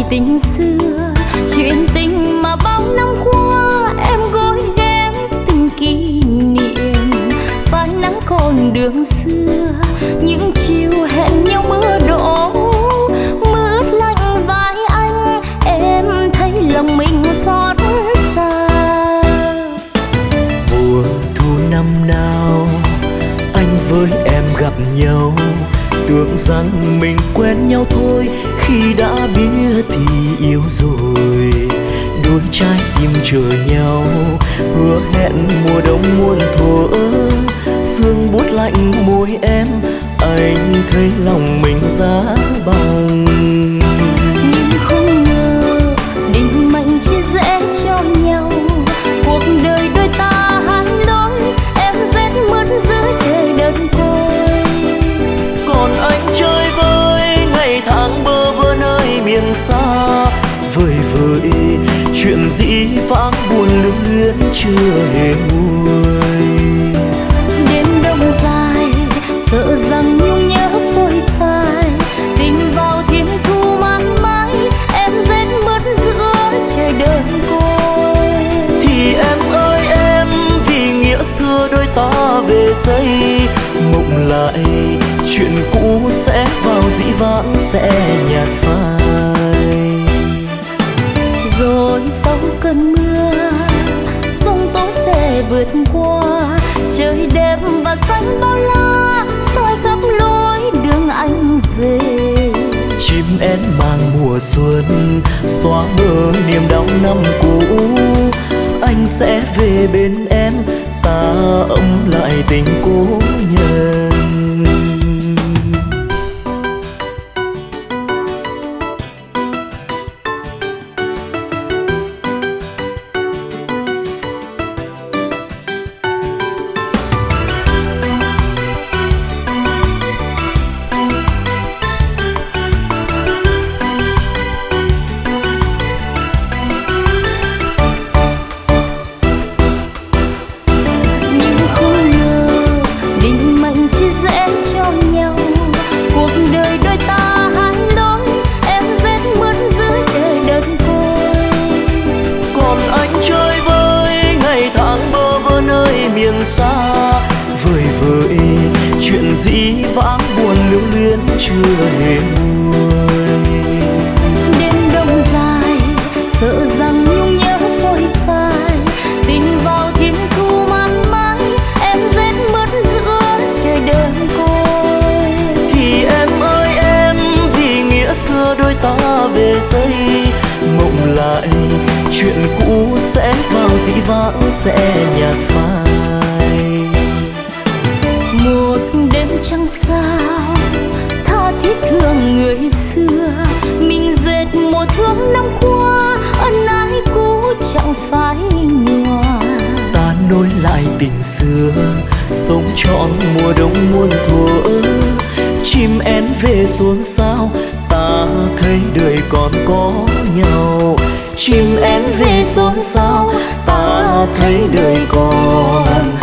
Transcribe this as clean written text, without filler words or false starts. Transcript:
tình xưa, chuyện tình mà bao năm qua em gối ghém từng kỷ niệm. Phai nắng còn đường xưa, những chiều hẹn nhau mưa đổ, mưa ướt lạnh vai anh, em thấy lòng mình xót xa. Mùa thu năm nào anh với em gặp nhau, tưởng rằng mình quen nhau thôi, khi đã biết thì yêu rồi. Đôi trái tim chờ nhau, hứa hẹn mùa đông muôn thuở, sương buốt lạnh môi em, anh thấy lòng mình giá bằng. Nhưng không ngờ định mệnh chia rẽ cho nhau, cuộc đời đôi ta hai lối, em rét mướt giữa trời đơn côi. Còn anh chơi với ngày tháng bơ vơ nơi miền xa, vời vợi chuyện dĩ vãng buồn lưu luyến chưa hề nguôi. Đêm đông dài sợ rằng nhung nhớ phôi phai, tình vào thiên thu mãi mãi, em rét mướt giữa trời đơn côi. Thì em ơi em, vì nghĩa xưa đôi ta về xây, mộng lại chuyện cũ sẽ vào dĩ vãng sẽ nhạt phai. Rồi sau cơn mưa, giông tố sẽ vượt qua, trời đẹp và xanh bao la, soi khắp lối đường anh về. Chim én mang mùa xuân, xóa mờ niềm đau năm cũ, anh sẽ về bên em, ta ấm lại tình cố nhân. Xa vời vợi chuyện dĩ vãng buồn lưu luyến chưa hề nguôi. Đêm đông dài sợ rằng nhung nhớ phôi phai, tình vào thiên thu mãi mãi, em rét mướt giữa trời đơn côi. Thì em ơi em, vì nghĩa xưa đôi ta về xây, mộng lại chuyện cũ sẽ vào dĩ vãng sẽ nhạt phai. Một đêm trăng sao tha thiết thương người xưa, mình dệt một thương năm qua, ân ái cũ chẳng phải nhòa. Ta nối lại tình xưa, sống trọn mùa đông muôn thuở, chim én về xôn xao, ta thấy đời còn có nhau. Chim én về xôn xao, ta thấy đời còn